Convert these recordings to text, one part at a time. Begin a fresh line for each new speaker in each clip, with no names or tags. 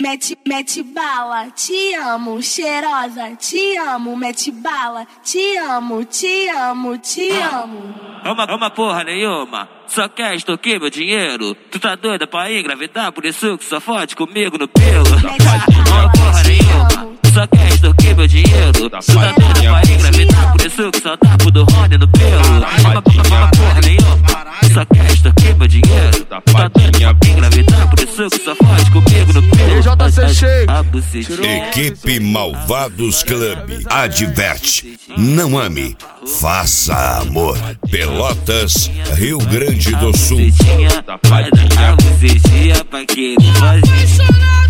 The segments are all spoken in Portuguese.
Mete bala, te amo, cheirosa, te amo, mete bala, te amo, te amo, te amo.
Uma porra nenhuma, só quer extorquir meu dinheiro. Tu tá doida pra engravidar, por isso que só fode comigo no pelo. Uma porra nenhuma, só quer extorquir meu dinheiro. Tu tá doida pra engravidar, por isso que só dá pro do Rony no pelo. Uma porra nenhuma, só quer extorquir meu dinheiro. Tu tá doida pra engravidar, por isso que só fode comigo no pelo.
Equipe Malvados Club adverte: não ame, faça amor. Pelotas, Rio Grande do Sul.
Vai dar a bucetinha pra quem não faz isso.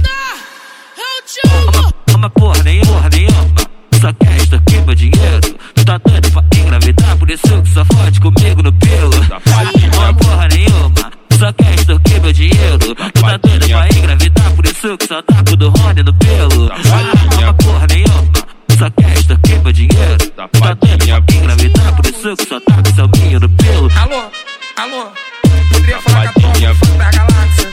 Uma porra nenhuma, só quer extorquir meu dinheiro. Tu tá doido pra engravidar, por isso que só fode comigo no pelo. Uma porra nenhuma, só quer extorquir meu dinheiro. Tu tá doido pra engravidar, por isso que só dá pro do Rony no pelo. Uma porra nenhuma, só quer extorquir meu dinheiro. Tu tá doido pra engravidar, por isso que só dá pro seu minho no pelo.
Alô, poderia falar com a tua fã da galáxia?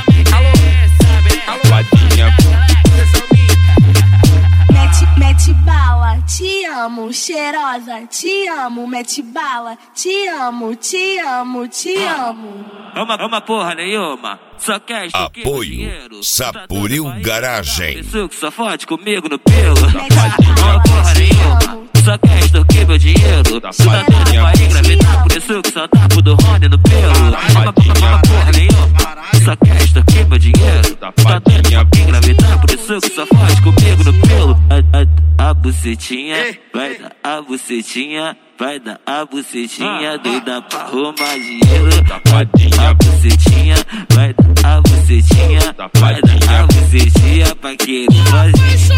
Mete bala, te amo, cheirosa, te amo, mete bala, te amo, te amo, te amo.
Uma porra nenhuma, só quer extorquir meu dinheiro.
Apoio Sapuril Garagem.
Isso que só fode comigo no pelo. Uma porra nenhuma, só quer extorquir meu dinheiro. Tu tá doido pra engravidar, por isso que só dá pro do Rony no pelo. Uma porra nenhuma, só quer extorquir meu dinheiro. Tu tá doido pra engravidar, por isso que só fode comigo no pelo. A bucetinha, vai dar a bucetinha, vai dar a bucetinha, doida pra arrumar dinheiro. A bucetinha, vai dar a bucetinha, vai dar a bucetinha pra quem não faz isso.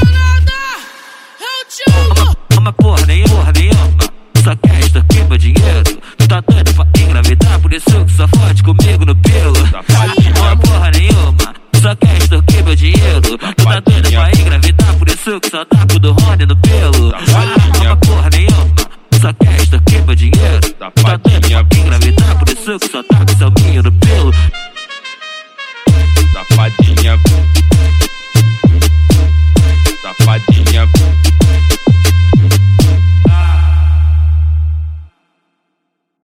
Uma porra nenhuma, só quer extorquir meu dinheiro. Tu tá doido pra engravidar, por isso que só fode comigo no pelo. Uma porra nenhuma, só quer extorquir meu dinheiro. Tu tá doido pra engravidar, por isso que só dá pro do Rony no pelo. Uma porra nenhuma, só quer extorquir meu dinheiro. Tu tá doido pra engravidar, por isso que só dá pro seu minho no pelo.
Safadinha.